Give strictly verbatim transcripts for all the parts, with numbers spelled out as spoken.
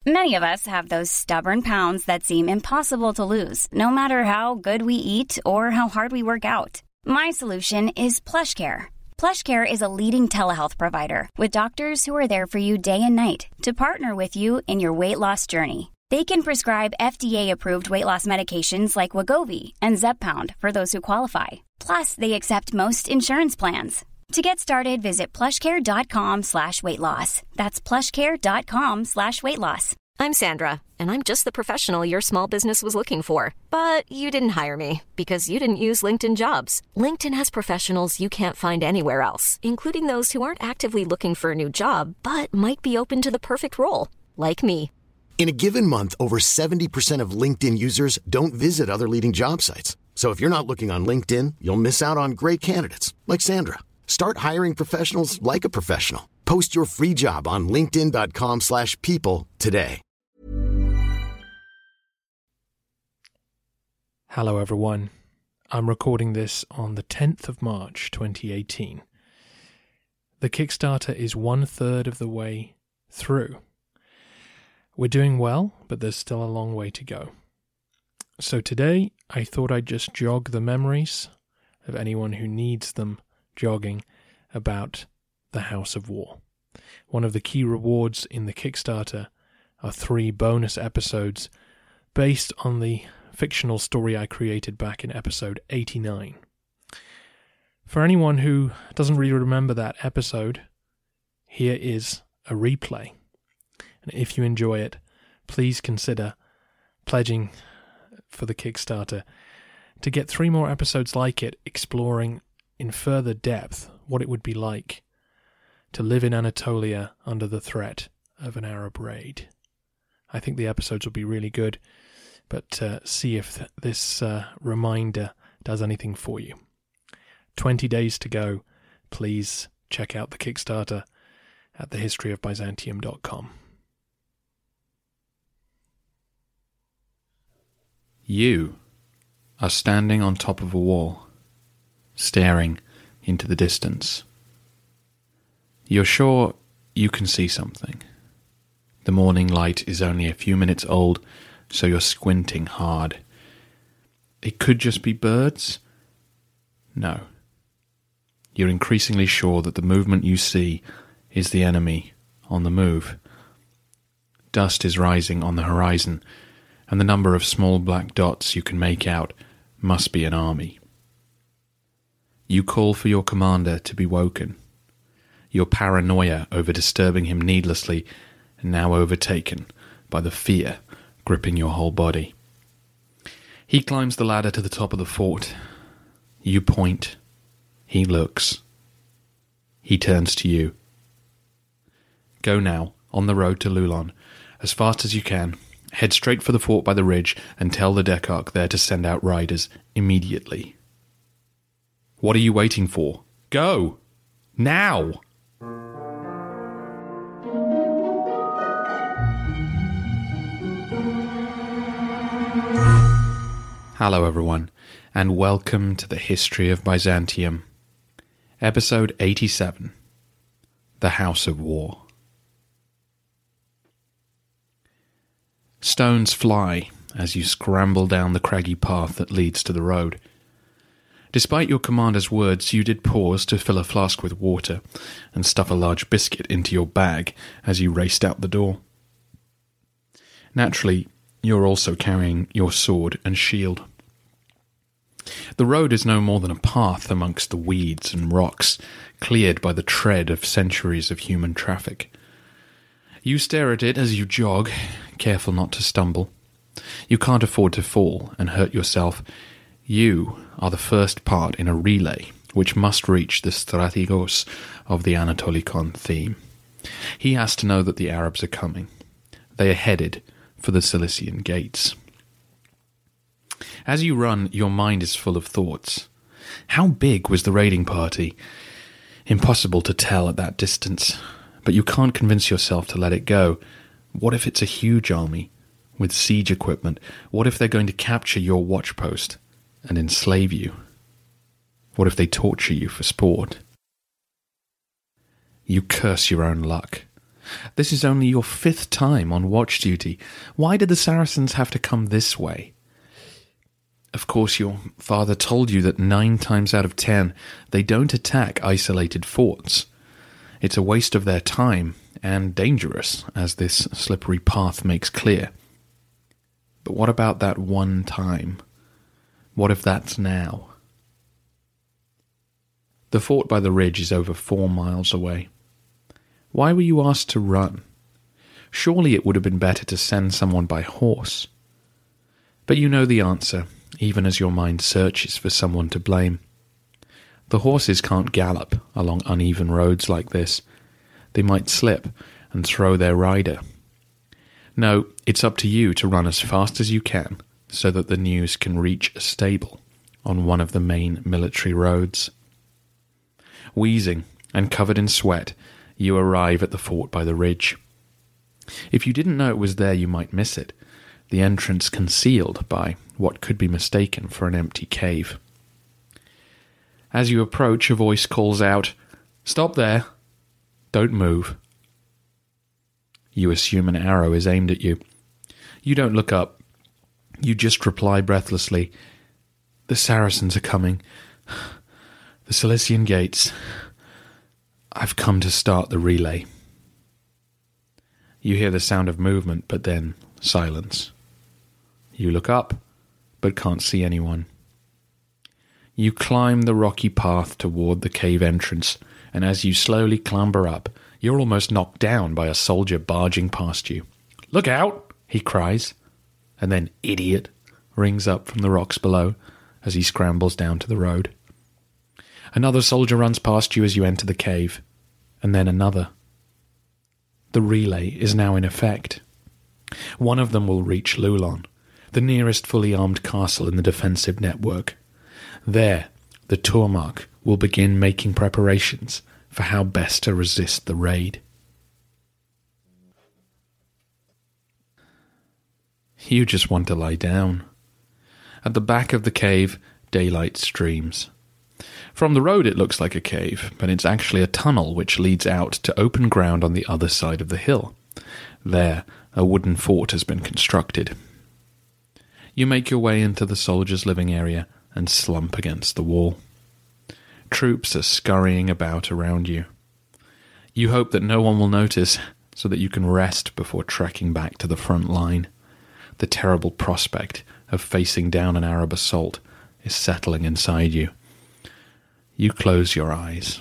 Many of us have those stubborn pounds that seem impossible to lose, no matter how good we eat or how hard we work out. My solution is PlushCare. PlushCare is a leading telehealth provider with doctors who are there for you day and night to partner with you in your weight loss journey. They can prescribe F D A-approved weight loss medications like Wegovy and Zepbound for those who qualify. Plus, they accept most insurance plans. To get started, visit plushcare.com slash weight loss. That's plushcare.com slash weight loss. I'm Sandra, and I'm just the professional your small business was looking for. But you didn't hire me because you didn't use LinkedIn Jobs. LinkedIn has professionals you can't find anywhere else, including those who aren't actively looking for a new job, but might be open to the perfect role, like me. In a given month, over seventy percent of LinkedIn users don't visit other leading job sites. So if you're not looking on LinkedIn, you'll miss out on great candidates like Sandra. Start hiring professionals like a professional. Post your free job on linkedin.com slash people today. Hello everyone. I'm recording this on the tenth of March twenty eighteen. The Kickstarter is one third of the way through. We're doing well, but there's still a long way to go. So today, I thought I'd just jog the memories of anyone who needs them jogging about the House of War. One of the key rewards in the Kickstarter are three bonus episodes based on the fictional story I created back in episode eighty-nine. For anyone who doesn't really remember that episode, here is a replay. And if you enjoy it, please consider pledging for the Kickstarter to get three more episodes like it, exploring in further depth what it would be like to live in Anatolia under the threat of an Arab raid. I think the episodes will be really good, but uh, see if th- this uh, reminder does anything for you. twenty days to go. Please check out the Kickstarter at the history of byzantium dot com. You are standing on top of a wall, staring into the distance. You're sure you can see something. The morning light is only a few minutes old, so you're squinting hard. It could just be birds? No. You're increasingly sure that the movement you see is the enemy on the move. Dust is rising on the horizon, and the number of small black dots you can make out must be an army. You call for your commander to be woken. Your paranoia over disturbing him needlessly now overtaken by the fear gripping your whole body. He climbs the ladder to the top of the fort. You point. He looks. He turns to you. Go now, on the road to Lulon, as fast as you can. Head straight for the fort by the ridge and tell the Decharch there to send out riders immediately. What are you waiting for? Go! Now! Hello everyone, and welcome to the History of Byzantium, Episode eighty-seven, The House of War. Stones fly as you scramble down the craggy path that leads to the road. Despite your commander's words, you did pause to fill a flask with water and stuff a large biscuit into your bag as you raced out the door. Naturally, you're also carrying your sword and shield. The road is no more than a path amongst the weeds and rocks, cleared by the tread of centuries of human traffic. You stare at it as you jog, careful not to stumble. You can't afford to fall and hurt yourself. You are the first part in a relay which must reach the strategos of the Anatolikon theme. He has to know that the Arabs are coming. They are headed for the Cilician gates. As you run, your mind is full of thoughts. How big was the raiding party? Impossible to tell at that distance, but you can't convince yourself to let it go. What if it's a huge army with siege equipment? What if they're going to capture your watchpost and enslave you? What if they torture you for sport? You curse your own luck. This is only your fifth time on watch duty. Why did the Saracens have to come this way? Of course, your father told you that nine times out of ten, they don't attack isolated forts. It's a waste of their time, and dangerous, as this slippery path makes clear. But what about that one time? What if that's now? The fort by the ridge is over four miles away. Why were you asked to run? Surely it would have been better to send someone by horse. But you know the answer, even as your mind searches for someone to blame. The horses can't gallop along uneven roads like this. They might slip and throw their rider. No, it's up to you to run as fast as you can so that the news can reach a stable on one of the main military roads. Wheezing and covered in sweat, you arrive at the fort by the ridge. If you didn't know it was there, you might miss it, the entrance concealed by what could be mistaken for an empty cave. As you approach, a voice calls out, "Stop there! Don't move." You assume an arrow is aimed at you. You don't look up. You just reply breathlessly, "The Saracens are coming. The Cilician gates. I've come to start the relay." You hear the sound of movement, but then silence. You look up, but can't see anyone. You climb the rocky path toward the cave entrance, and as you slowly clamber up, you're almost knocked down by a soldier barging past you. "Look out!" he cries, and then "idiot" rings up from the rocks below as he scrambles down to the road. Another soldier runs past you as you enter the cave, and then another. The relay is now in effect. One of them will reach Lulon, the nearest fully armed castle in the defensive network. There, the Tormark will begin making preparations for how best to resist the raid. You just want to lie down. At the back of the cave, daylight streams. From the road it looks like a cave, but it's actually a tunnel which leads out to open ground on the other side of the hill. There, a wooden fort has been constructed. You make your way into the soldiers' living area and slump against the wall. Troops are scurrying about around you. You hope that no one will notice, so that you can rest before trekking back to the front line. The terrible prospect of facing down an Arab assault is settling inside you. You close your eyes.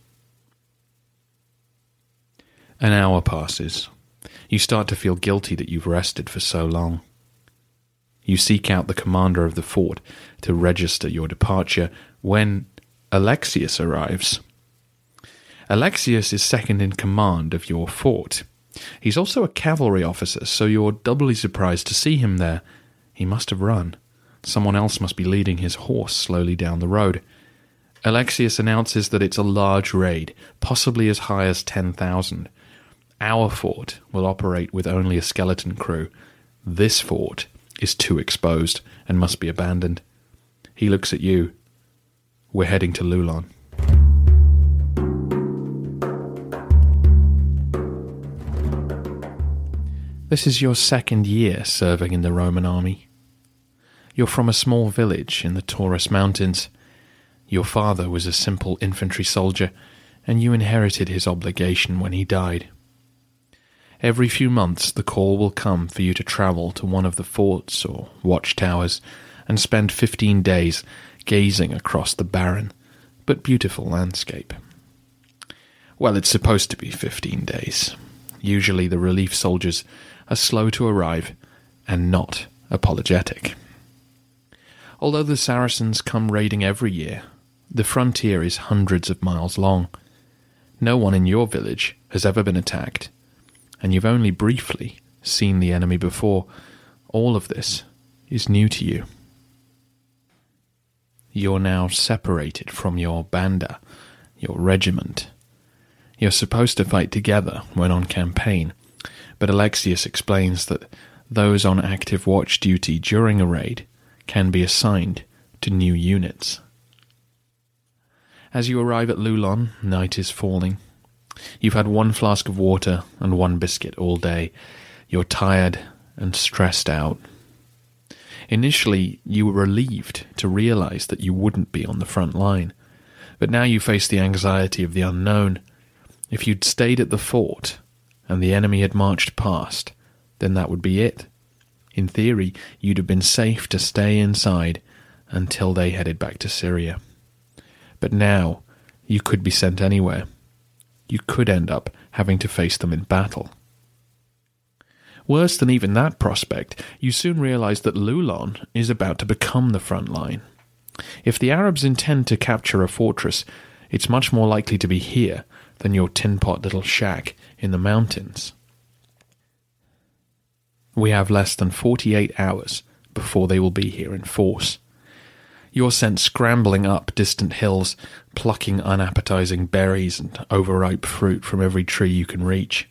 An hour passes. You start to feel guilty that you've rested for so long. You seek out the commander of the fort to register your departure when Alexius arrives. Alexius is second in command of your fort. He's also a cavalry officer, so you're doubly surprised to see him there. He must have run. Someone else must be leading his horse slowly down the road. Alexius announces that it's a large raid, possibly as high as ten thousand. Our fort will operate with only a skeleton crew. This fort is too exposed and must be abandoned. He looks at you. We're heading to Lulon. This is your second year serving in the Roman army. You're from a small village in the Taurus Mountains. Your father was a simple infantry soldier, and you inherited his obligation when he died. Every few months the call will come for you to travel to one of the forts or watchtowers and spend fifteen days gazing across the barren but beautiful landscape. Well, it's supposed to be fifteen days. Usually the relief soldiers are slow to arrive and not apologetic. Although the Saracens come raiding every year, the frontier is hundreds of miles long. No one in your village has ever been attacked, and you've only briefly seen the enemy before. All of this is new to you. You're now separated from your banda, your regiment. You're supposed to fight together when on campaign, but Alexius explains that those on active watch duty during a raid can be assigned to new units. As you arrive at Lulon, night is falling. You've had one flask of water and one biscuit all day. You're tired and stressed out. Initially, you were relieved to realize that you wouldn't be on the front line, but now you face the anxiety of the unknown. If you'd stayed at the fort and the enemy had marched past, then that would be it. In theory, you'd have been safe to stay inside until they headed back to Syria. But now, you could be sent anywhere. You could end up having to face them in battle. Worse than even that prospect, you soon realize that Lulon is about to become the front line. If the Arabs intend to capture a fortress, it's much more likely to be here than your tin-pot little shack in the mountains. We have less than forty-eight hours before they will be here in force. You're sent scrambling up distant hills, plucking unappetizing berries and overripe fruit from every tree you can reach.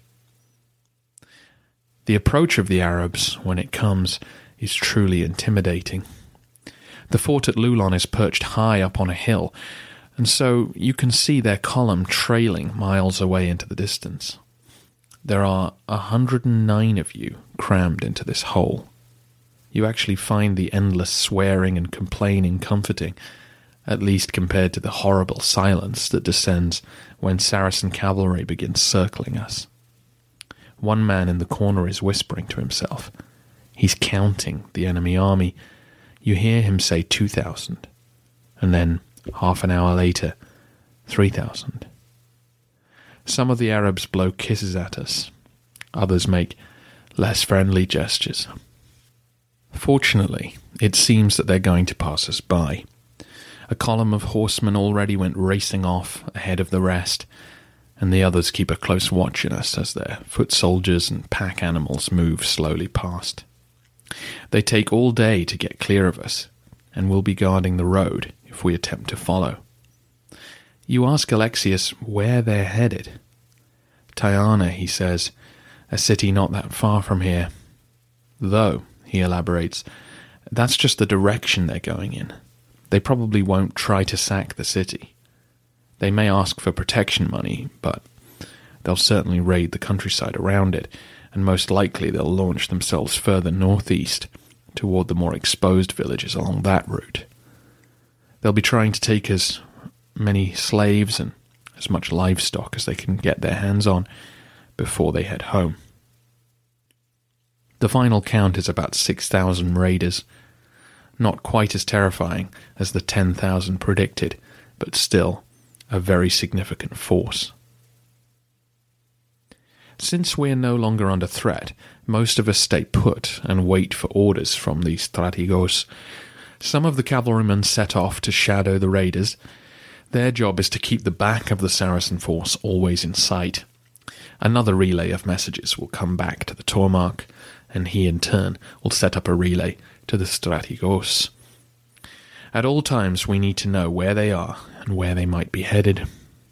The approach of the Arabs, when it comes, is truly intimidating. The fort at Lulon is perched high up on a hill, and so you can see their column trailing miles away into the distance. There are a hundred and nine of you crammed into this hole. You actually find the endless swearing and complaining comforting, at least compared to the horrible silence that descends when Saracen cavalry begins circling us. One man in the corner is whispering to himself. He's counting the enemy army. You hear him say two thousand, and then, half an hour later, three thousand. Some of the Arabs blow kisses at us. Others make less friendly gestures. Fortunately, it seems that they're going to pass us by. A column of horsemen already went racing off ahead of the rest, and the others keep a close watch on us as their foot soldiers and pack animals move slowly past. They take all day to get clear of us, and will be guarding the road if we attempt to follow. You ask Alexius where they're headed. Tyana, he says, a city not that far from here. Though, he elaborates, that's just the direction they're going in. They probably won't try to sack the city. They may ask for protection money, but they'll certainly raid the countryside around it, and most likely they'll launch themselves further northeast toward the more exposed villages along that route. They'll be trying to take as many slaves and as much livestock as they can get their hands on before they head home. The final count is about six thousand raiders, not quite as terrifying as the ten thousand predicted, but still a very significant force. Since we're no longer under threat, most of us stay put and wait for orders from the strategos. Some of the cavalrymen set off to shadow the raiders. Their job is to keep the back of the Saracen force always in sight. Another relay of messages will come back to the Tormark, and he in turn will set up a relay to the strategos. At all times we need to know where they are and where they might be headed.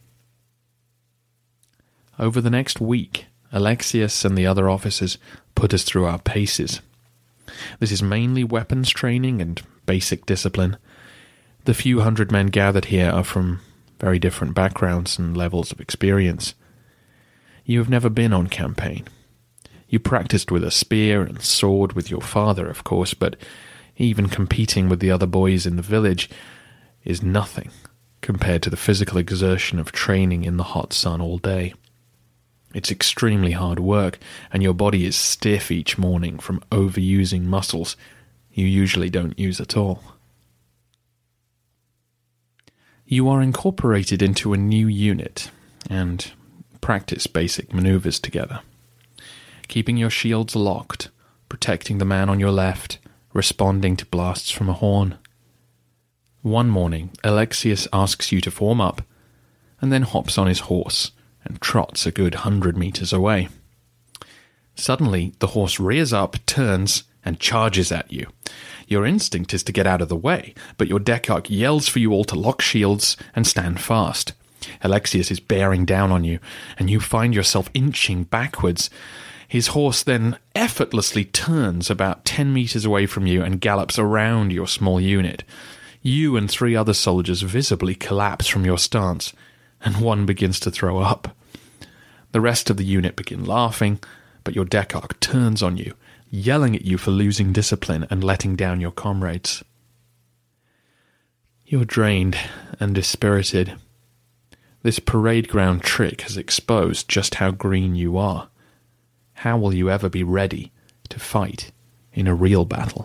Over the next week, Alexius and the other officers put us through our paces. This is mainly weapons training and basic discipline. The few hundred men gathered here are from very different backgrounds and levels of experience. You have never been on campaign. You practiced with a spear and sword with your father, of course, but even competing with the other boys in the village is nothing compared to the physical exertion of training in the hot sun all day. It's extremely hard work, and your body is stiff each morning from overusing muscles you usually don't use at all. You are incorporated into a new unit, and practice basic maneuvers together. Keeping your shields locked, protecting the man on your left, responding to blasts from a horn. One morning, Alexius asks you to form up, and then hops on his horse and trots a good hundred meters away. Suddenly, the horse rears up, turns, and charges at you. Your instinct is to get out of the way, but your Dekach yells for you all to lock shields and stand fast. Alexius is bearing down on you, and you find yourself inching backwards. His horse then effortlessly turns about ten meters away from you and gallops around your small unit. You and three other soldiers visibly collapse from your stance, and one begins to throw up. The rest of the unit begin laughing, but your Decharch turns on you, yelling at you for losing discipline and letting down your comrades. You're drained and dispirited. This parade ground trick has exposed just how green you are. How will you ever be ready to fight in a real battle?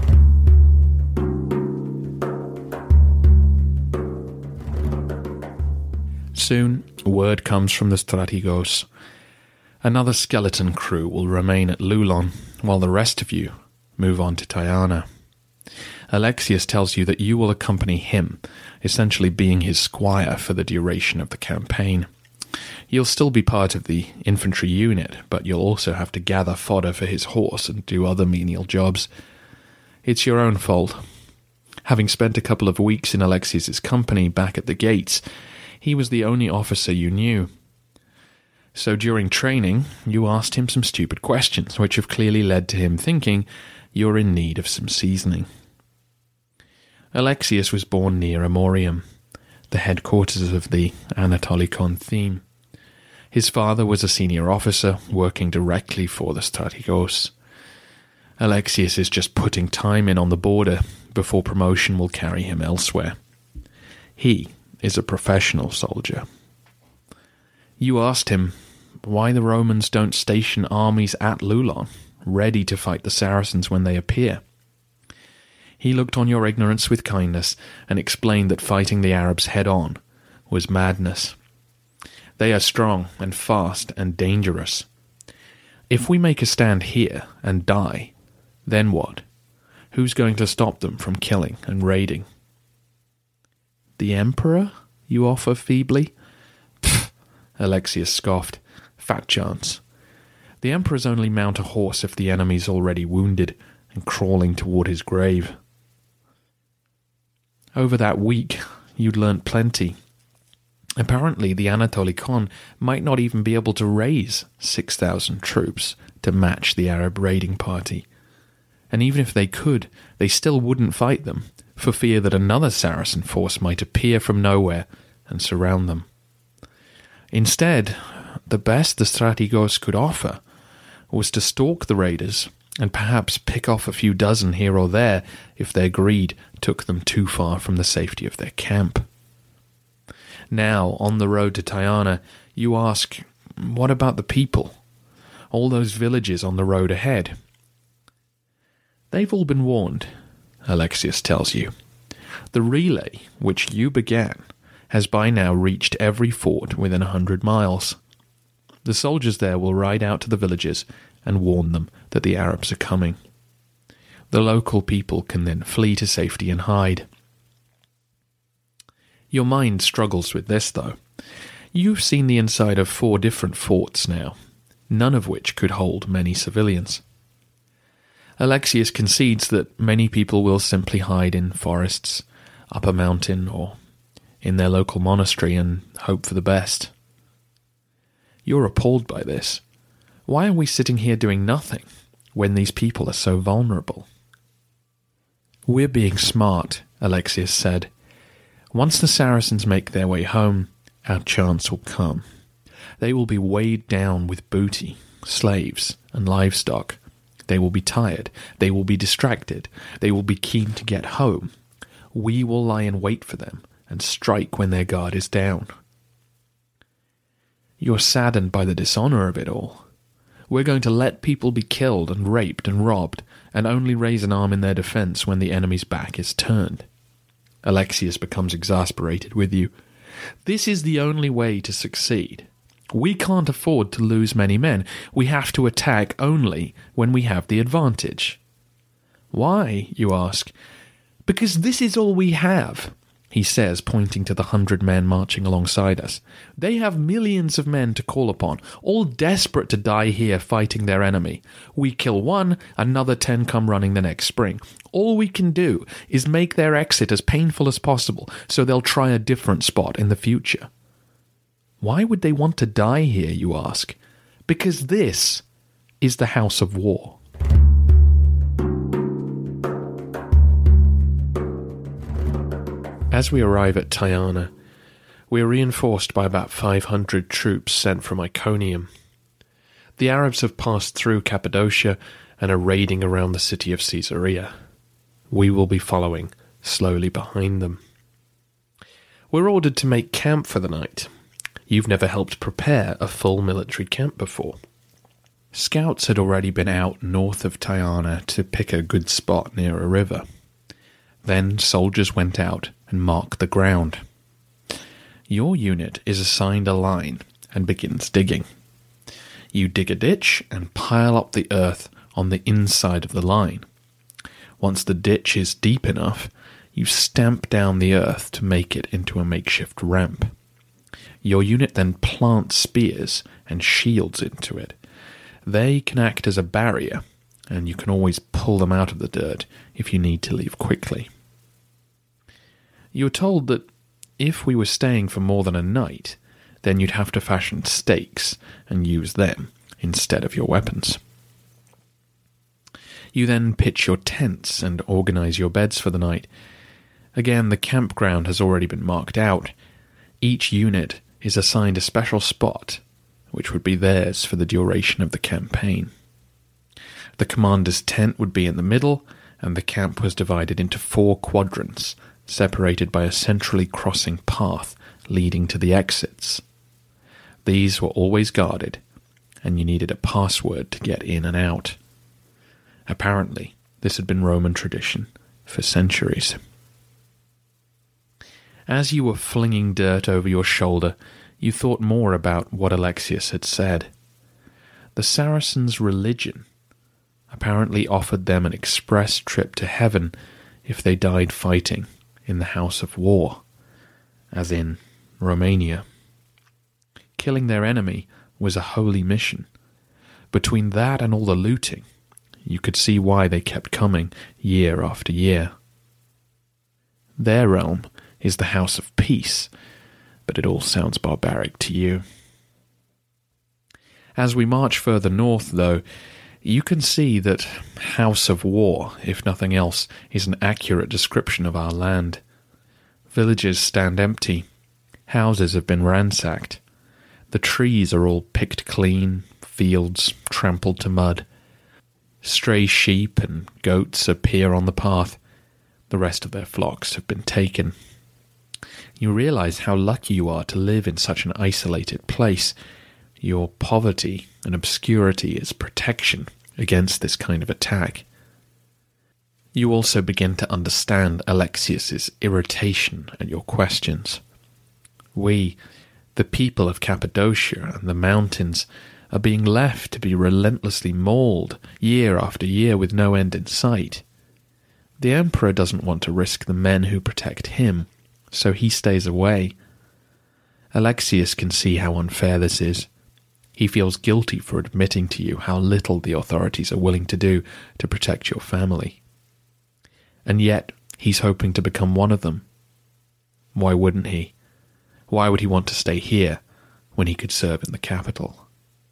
Soon, word comes from the Strategos. Another skeleton crew will remain at Lulon, while the rest of you move on to Tyana. Alexius tells you that you will accompany him, essentially being his squire for the duration of the campaign. You'll still be part of the infantry unit, but you'll also have to gather fodder for his horse and do other menial jobs. It's your own fault. Having spent a couple of weeks in Alexius's company back at the gates, he was the only officer you knew. So during training, you asked him some stupid questions, which have clearly led to him thinking you're in need of some seasoning. Alexius was born near Amorium, the headquarters of the Anatolikon theme. His father was a senior officer working directly for the Strategos. Alexius is just putting time in on the border before promotion will carry him elsewhere. He is a professional soldier. You asked him why the Romans don't station armies at Lulon, ready to fight the Saracens when they appear. He looked on your ignorance with kindness and explained that fighting the Arabs head-on was madness. They are strong and fast and dangerous. If we make a stand here and die, then what? Who's going to stop them from killing and raiding? The Emperor, you offer feebly? Pfft, Alexius scoffed. Fat chance. The Emperors only mount a horse if the enemy's already wounded and crawling toward his grave. Over that week, you'd learnt plenty. Apparently, the Anatolikon might not even be able to raise six thousand troops to match the Arab raiding party. And even if they could, they still wouldn't fight them, for fear that another Saracen force might appear from nowhere and surround them. Instead, the best the Strategos could offer was to stalk the raiders and perhaps pick off a few dozen here or there if their greed took them too far from the safety of their camp. Now, on the road to Tyana, you ask, what about the people? All those villages on the road ahead? They've all been warned, Alexius tells you. The relay, which you began, has by now reached every fort within a hundred miles. The soldiers there will ride out to the villages and warn them that the Arabs are coming. The local people can then flee to safety and hide. Your mind struggles with this, though. You've seen the inside of four different forts now, none of which could hold many civilians. Alexius concedes that many people will simply hide in forests, up a mountain, or in their local monastery and hope for the best. You're appalled by this. Why are we sitting here doing nothing when these people are so vulnerable? We're being smart, Alexius said. Once the Saracens make their way home, our chance will come. They will be weighed down with booty, slaves, and livestock. They will be tired. They will be distracted. They will be keen to get home. We will lie in wait for them and strike when their guard is down. You're saddened by the dishonor of it all. We're going to let people be killed and raped and robbed, and only raise an arm in their defense when the enemy's back is turned. Alexius becomes exasperated with you. This is the only way to succeed. We can't afford to lose many men. We have to attack only when we have the advantage. Why, you ask? Because this is all we have, he says, pointing to the hundred men marching alongside us. They have millions of men to call upon, all desperate to die here fighting their enemy. We kill one, another ten come running the next spring. All we can do is make their exit as painful as possible, so they'll try a different spot in the future. Why would they want to die here, you ask? Because this is the House of War. As we arrive at Tyana, We are reinforced by about five hundred troops sent from Iconium. The Arabs have passed through Cappadocia and are raiding around the city of Caesarea. We will be following slowly behind them. We're ordered to make camp for the night. You've never helped prepare a full military camp before. Scouts had already been out north of Tyana to pick a good spot near a river. Then soldiers went out and marked the ground. Your unit is assigned a line and begins digging. You dig a ditch and pile up the earth on the inside of the line. Once the ditch is deep enough, you stamp down the earth to make it into a makeshift ramp. Your unit then plants spears and shields into it. They can act as a barrier, and you can always pull them out of the dirt if you need to leave quickly. You were told that if we were staying for more than a night, then you'd have to fashion stakes and use them instead of your weapons. You then pitch your tents and organize your beds for the night. Again, the campground has already been marked out. Each unit is assigned a special spot, which would be theirs for the duration of the campaign. The commander's tent would be in the middle, and the camp was divided into four quadrants, separated by a centrally crossing path leading to the exits. These were always guarded, and you needed a password to get in and out. Apparently, this had been Roman tradition for centuries. As you were flinging dirt over your shoulder, you thought more about what Alexius had said. The Saracens' religion apparently offered them an express trip to heaven if they died fighting in the House of War, as in Romania. Killing their enemy was a holy mission. Between that and all the looting, you could see why they kept coming year after year. Their realm is the House of Peace, but it all sounds barbaric to you. As we march further north, though, you can see that House of War, if nothing else, is an accurate description of our land. Villages stand empty. Houses have been ransacked. The trees are all picked clean, fields trampled to mud. Stray sheep and goats appear on the path. The rest of their flocks have been taken. You realize how lucky you are to live in such an isolated place. Your poverty and obscurity is protection against this kind of attack. You also begin to understand Alexius's irritation at your questions. We, the people of Cappadocia and the mountains, are being left to be relentlessly mauled year after year with no end in sight. The Emperor doesn't want to risk the men who protect him, so he stays away. Alexius can see how unfair this is. He feels guilty for admitting to you how little the authorities are willing to do to protect your family. And yet, he's hoping to become one of them. Why wouldn't he? Why would he want to stay here when he could serve in the capital?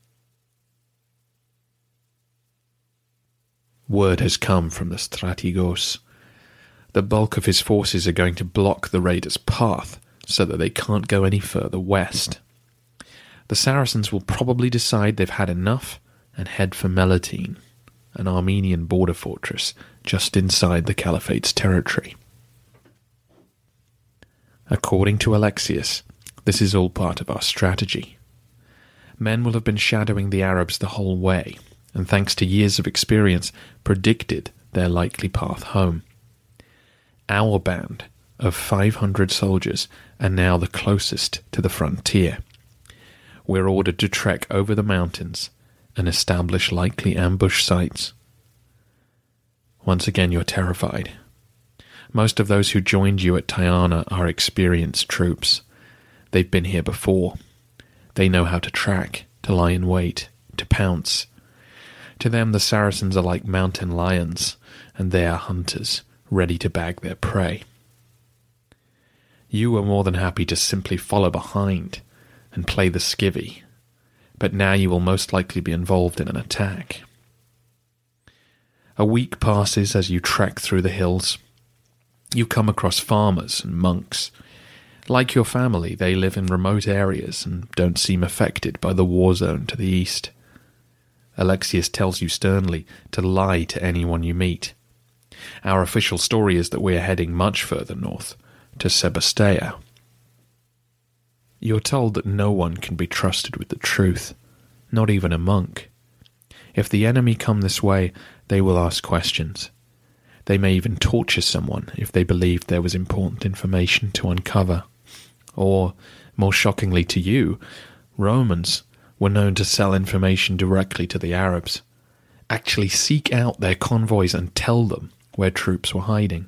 Word has come from the Strategos. The bulk of his forces are going to block the raiders' path so that they can't go any further west. The Saracens will probably decide they've had enough and head for Melitene, an Armenian border fortress just inside the Caliphate's territory. According to Alexius, this is all part of our strategy. Men will have been shadowing the Arabs the whole way, and thanks to years of experience, predicted their likely path home. Our band of five hundred soldiers are now the closest to the frontier. We're ordered to trek over the mountains and establish likely ambush sites. Once again, you're terrified. Most of those who joined you at Tyana are experienced troops. They've been here before. They know how to track, to lie in wait, to pounce. To them, the Saracens are like mountain lions, and they are hunters, ready to bag their prey. You were more than happy to simply follow behind and play the skivvy, but now you will most likely be involved in an attack. A week passes as you trek through the hills. You come across farmers and monks. Like your family, they live in remote areas and don't seem affected by the war zone to the east. Alexius tells you sternly to lie to anyone you meet. Our official story is that we are heading much further north, to Sebastea. You're told that no one can be trusted with the truth, not even a monk. If the enemy come this way, they will ask questions. They may even torture someone if they believed there was important information to uncover. Or, more shockingly to you, Romans were known to sell information directly to the Arabs, actually seek out their convoys and tell them where troops were hiding.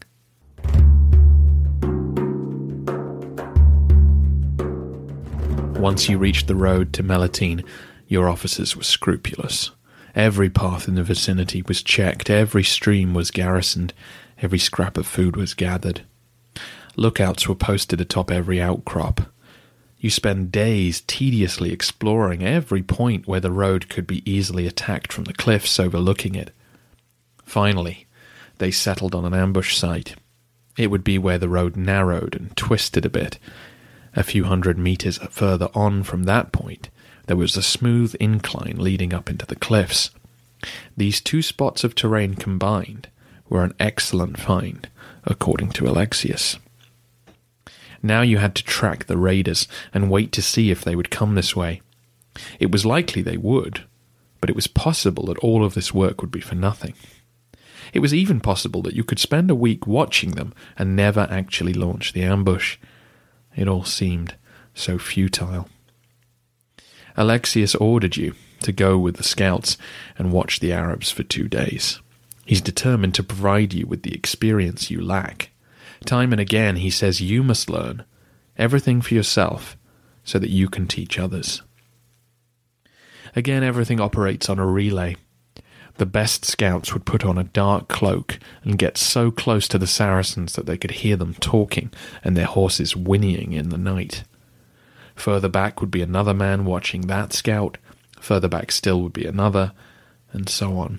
Once you reached the road to Melitene, your officers were scrupulous. Every path in the vicinity was checked, every stream was garrisoned, every scrap of food was gathered. Lookouts were posted atop every outcrop. You spend days tediously exploring every point where the road could be easily attacked from the cliffs overlooking it. Finally, they settled on an ambush site. It would be where the road narrowed and twisted a bit. A few hundred meters further on from that point, there was a smooth incline leading up into the cliffs. These two spots of terrain combined were an excellent find, according to Alexius. Now you had to track the raiders and wait to see if they would come this way. It was likely they would, but it was possible that all of this work would be for nothing. It was even possible that you could spend a week watching them and never actually launch the ambush. It all seemed so futile. Alexius ordered you to go with the scouts and watch the Arabs for two days. He's determined to provide you with the experience you lack. Time and again he says you must learn everything for yourself so that you can teach others. Again, everything operates on a relay. The best scouts would put on a dark cloak and get so close to the Saracens that they could hear them talking and their horses whinnying in the night. Further back would be another man watching that scout, further back still would be another, and so on.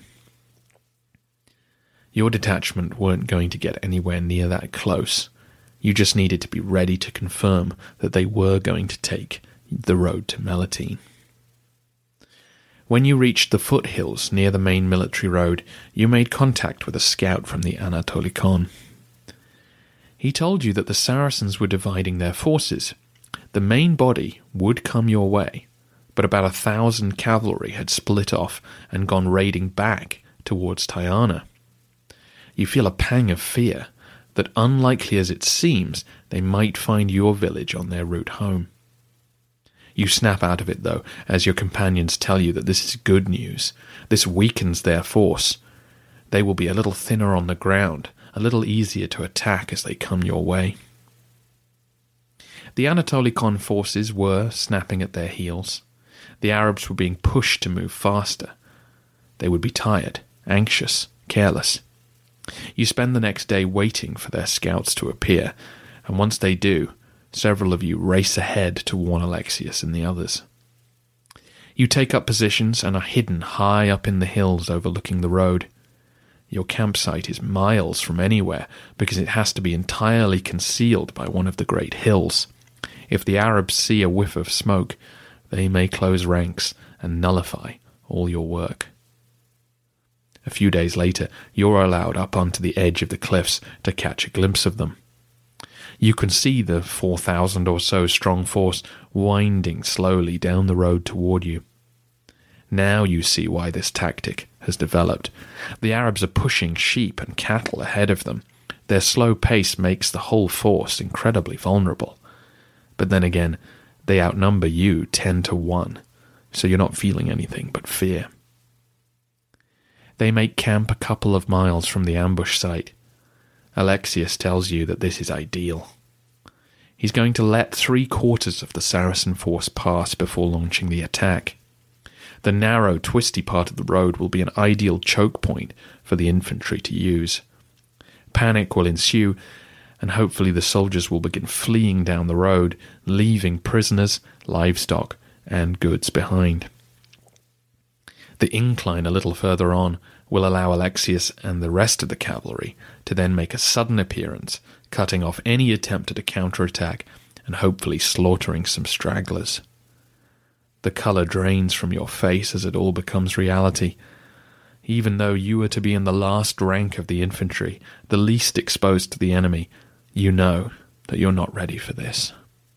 Your detachment weren't going to get anywhere near that close. You just needed to be ready to confirm that they were going to take the road to Melitene. When you reached the foothills near the main military road, you made contact with a scout from the Anatolikon. He told you that the Saracens were dividing their forces. The main body would come your way, but about a thousand cavalry had split off and gone raiding back towards Tyana. You feel a pang of fear that, unlikely as it seems, they might find your village on their route home. You snap out of it, though, as your companions tell you that this is good news. This weakens their force. They will be a little thinner on the ground, a little easier to attack as they come your way. The Anatolikon forces were snapping at their heels. The Arabs were being pushed to move faster. They would be tired, anxious, careless. You spend the next day waiting for their scouts to appear, and once they do, several of you race ahead to warn Alexius and the others. You take up positions and are hidden high up in the hills overlooking the road. Your campsite is miles from anywhere because it has to be entirely concealed by one of the great hills. If the Arabs see a whiff of smoke, they may close ranks and nullify all your work. A few days later, you're allowed up onto the edge of the cliffs to catch a glimpse of them. You can see the four thousand or so strong force winding slowly down the road toward you. Now you see why this tactic has developed. The Arabs are pushing sheep and cattle ahead of them. Their slow pace makes the whole force incredibly vulnerable. But then again, they outnumber you ten to one, so you're not feeling anything but fear. They make camp a couple of miles from the ambush site. Alexius tells you that this is ideal. He's going to let three-quarters of the Saracen force pass before launching the attack. The narrow, twisty part of the road will be an ideal choke point for the infantry to use. Panic will ensue, and hopefully the soldiers will begin fleeing down the road, leaving prisoners, livestock, and goods behind. The incline a little further on will allow Alexius and the rest of the cavalry to then make a sudden appearance, cutting off any attempt at a counterattack and hopefully slaughtering some stragglers. The colour drains from your face as it all becomes reality. Even though you are to be in the last rank of the infantry, the least exposed to the enemy, you know that you're not ready for this.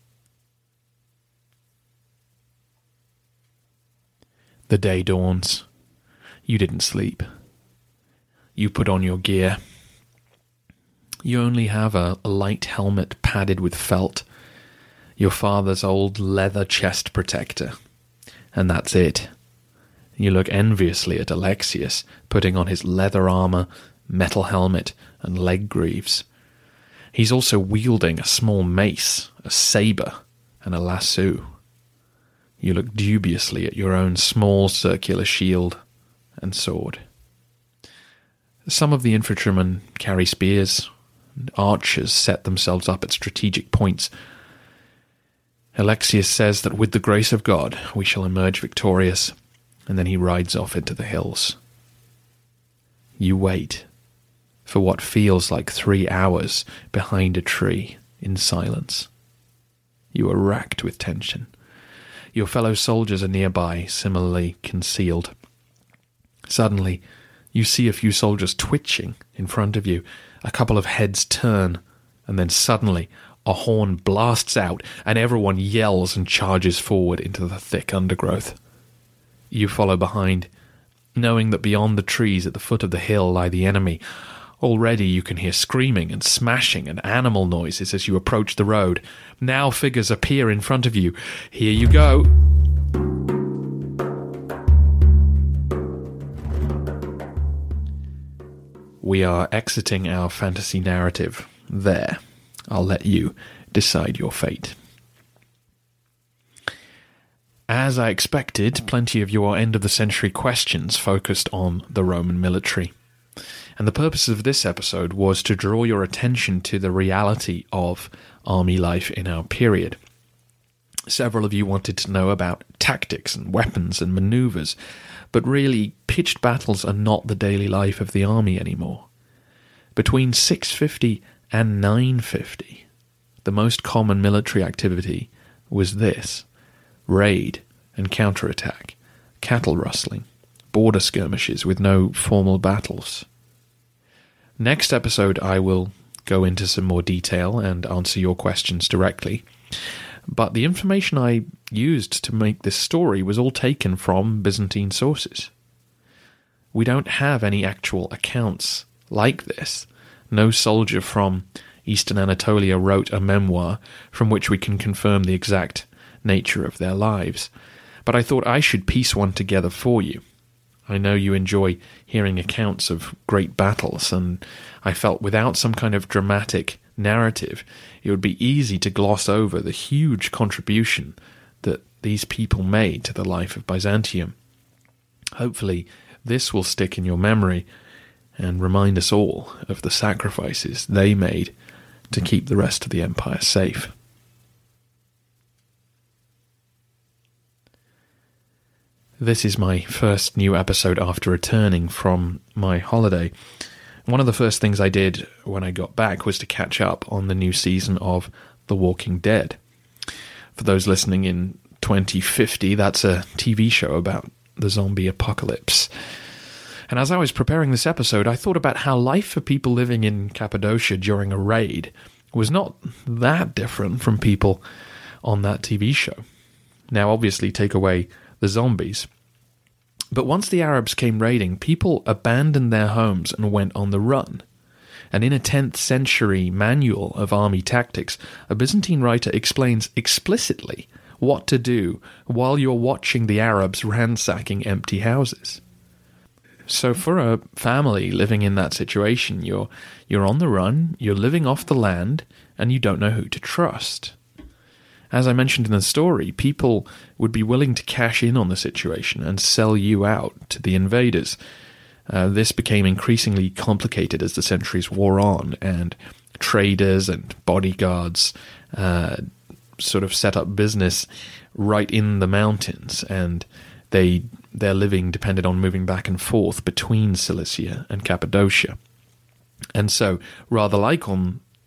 The day dawns. You didn't sleep. You put on your gear. You only have a, a light helmet padded with felt, your father's old leather chest protector, and that's it. You look enviously at Alexius, putting on his leather armour, metal helmet, and leg greaves. He's also wielding a small mace, a sabre, and a lasso. You look dubiously at your own small circular shield and sword. Some of the infantrymen carry spears, and archers set themselves up at strategic points. Alexius says that with the grace of God we shall emerge victorious, and then he rides off into the hills. You wait for what feels like three hours behind a tree in silence. You are racked with tension. Your fellow soldiers are nearby, similarly concealed. Suddenly, you see a few soldiers twitching in front of you. A couple of heads turn, and then suddenly a horn blasts out, and everyone yells and charges forward into the thick undergrowth. You follow behind, knowing that beyond the trees at the foot of the hill lie the enemy. Already you can hear screaming and smashing and animal noises as you approach the road. Now figures appear in front of you. Here you go. We are exiting our fantasy narrative there. I'll let you decide your fate. As I expected, plenty of your end-of-the-century questions focused on the Roman military. And the purpose of this episode was to draw your attention to the reality of army life in our period. Several of you wanted to know about tactics and weapons and maneuvers, but really, pitched battles are not the daily life of the army anymore. Between six fifty and nine fifty, the most common military activity was this: raid and counterattack, cattle rustling, border skirmishes with no formal battles. Next episode I will go into some more detail and answer your questions directly, but the information I used to make this story was all taken from Byzantine sources. We don't have any actual accounts like this. No soldier from Eastern Anatolia wrote a memoir from which we can confirm the exact nature of their lives, but I thought I should piece one together for you. I know you enjoy hearing accounts of great battles, and I felt without some kind of dramatic narrative, it would be easy to gloss over the huge contribution that these people made to the life of Byzantium. Hopefully, this will stick in your memory and remind us all of the sacrifices they made to keep the rest of the empire safe. This is my first new episode after returning from my holiday. One of the first things I did when I got back was to catch up on the new season of The Walking Dead. For those listening in twenty fifty, that's a T V show about the zombie apocalypse. And as I was preparing this episode, I thought about how life for people living in Cappadocia during a raid was not that different from people on that T V show. Now, obviously, take away the zombies. But once the Arabs came raiding, people abandoned their homes and went on the run. And in a tenth century manual of army tactics, a Byzantine writer explains explicitly what to do while you're watching the Arabs ransacking empty houses. So for a family living in that situation, you're you're on the run, you're living off the land, and you don't know who to trust. As I mentioned in the story, people would be willing to cash in on the situation and sell you out to the invaders. Uh, this became increasingly complicated as the centuries wore on, and traders and bodyguards uh, sort of set up business right in the mountains, and they their living depended on moving back and forth between Cilicia and Cappadocia. And so, rather like on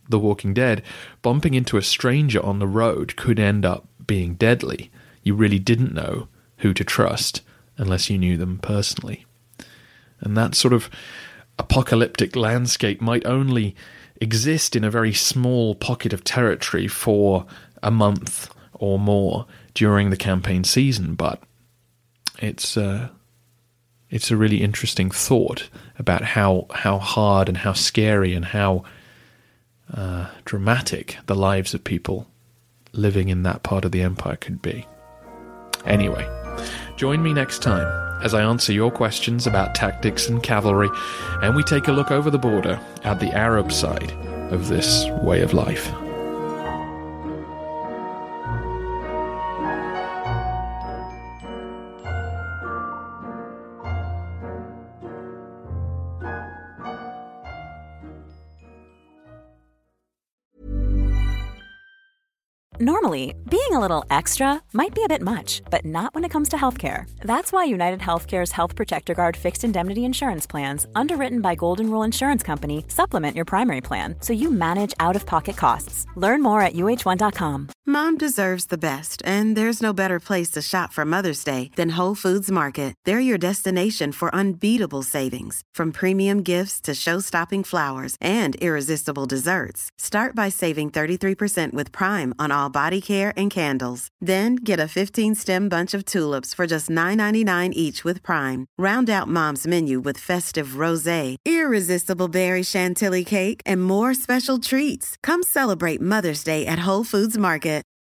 The Walking Dead, bumping into a stranger on the road could end up being deadly. You really didn't know who to trust unless you knew them personally. And that sort of apocalyptic landscape might only exist in a very small pocket of territory for a month or more during the campaign season, but it's uh, it's a really interesting thought about how how hard and how scary and how uh, dramatic the lives of people living in that part of the Empire could be. Anyway, join me next time as I answer your questions about tactics and cavalry, and we take a look over the border at the Arab side of this way of life. Normally, being a little extra might be a bit much, but not when it comes to healthcare. That's why United Healthcare's Health Protector Guard fixed indemnity insurance plans, underwritten by Golden Rule Insurance Company, supplement your primary plan so you manage out-of-pocket costs. Learn more at U H one dot com. Mom deserves the best, and there's no better place to shop for Mother's Day than Whole Foods Market. They're your destination for unbeatable savings, from premium gifts to show-stopping flowers and irresistible desserts. Start by saving thirty-three percent with Prime on all body care and candles. Then get a fifteen-stem bunch of tulips for just nine ninety-nine each with Prime. Round out Mom's menu with festive rosé, irresistible berry chantilly cake, and more special treats. Come celebrate Mother's Day at Whole Foods Market.